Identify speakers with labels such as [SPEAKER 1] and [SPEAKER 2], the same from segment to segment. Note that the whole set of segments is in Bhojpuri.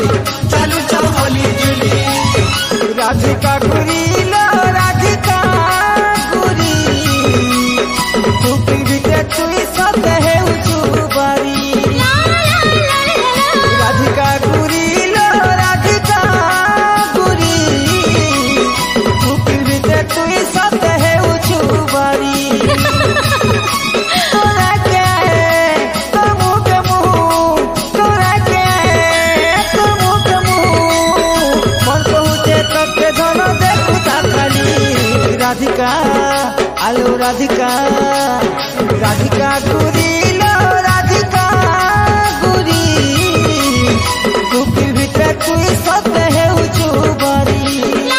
[SPEAKER 1] चालू चौली जुली
[SPEAKER 2] राधिका गुरी लो राधिका गुरी तू पीड़िते तू सत है उचुबारी राधिका गुरी लो राधिका गुरी तू पीड़िते तू सत है उचुबारी राधिका आलो राधिका राधिका गुरी लो राधिका गुरी गुपी भीतर तू सत है उचुबारी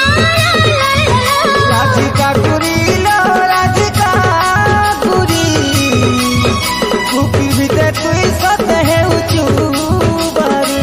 [SPEAKER 2] राधिका गुरी लो राधिका गुरी गुपी भीतर तू सत है उचुबारी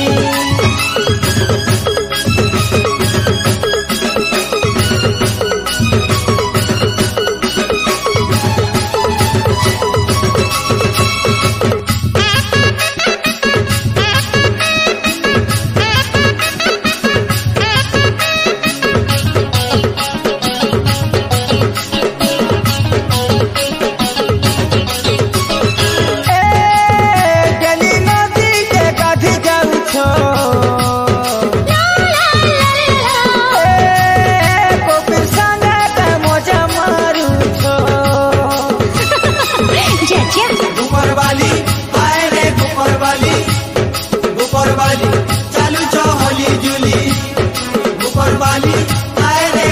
[SPEAKER 1] चालू चौली जुली गुपरवाली आए रे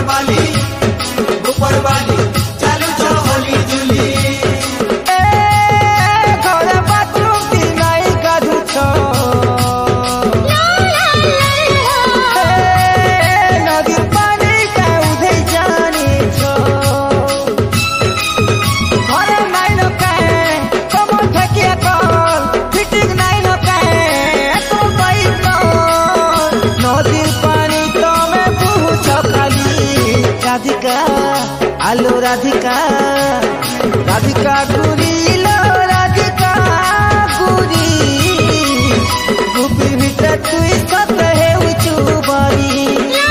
[SPEAKER 1] गुपरवाली चालू चौली जुली
[SPEAKER 2] घर बाथरूम की नाई गाधुछ नदी पानी का उधे जाने छो घर नाई न कहे कम ठकिया कल फिटिंग नाई न कहे तुम बैठ नदी पानी तो मैं पूछ खाली राधिका आलो राधिका राधिका गुरी लो राधिका गुरी गुपी भीतर तू सत है उचुबारी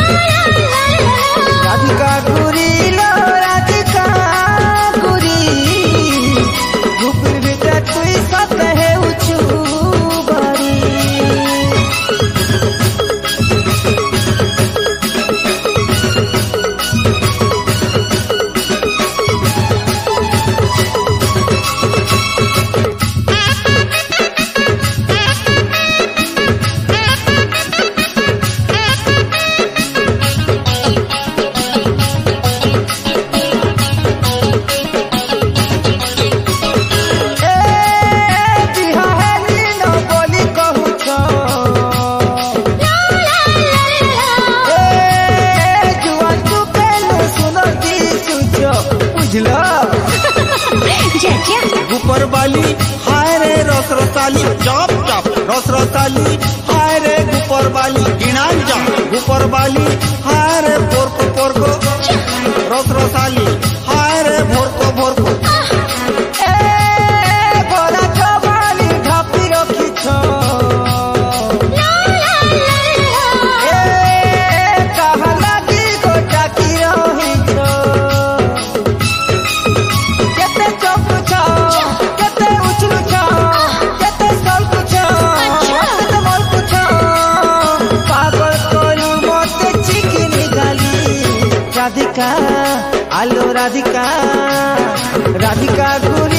[SPEAKER 2] राधिका गुरी लो राधिका गुरी गुपी भीतर तू सत है उचुबारी
[SPEAKER 1] गुपरवाली हाय रे रसरसाली चप चप रसरसाली हाय रे गुपरवाली गिनान जा गुपरवाली हाय रे पोरको रसरसाली हाय रे भोरको
[SPEAKER 2] गोरा चौबाली ढापी रखी छो कहा लगी गोटा की रही छो केते चौक छो केते उछलू छो केते सल्क छो केते मल्क छो पागल करू मते चिकी निकाली राधिका आलो राधिका राधिका गुरी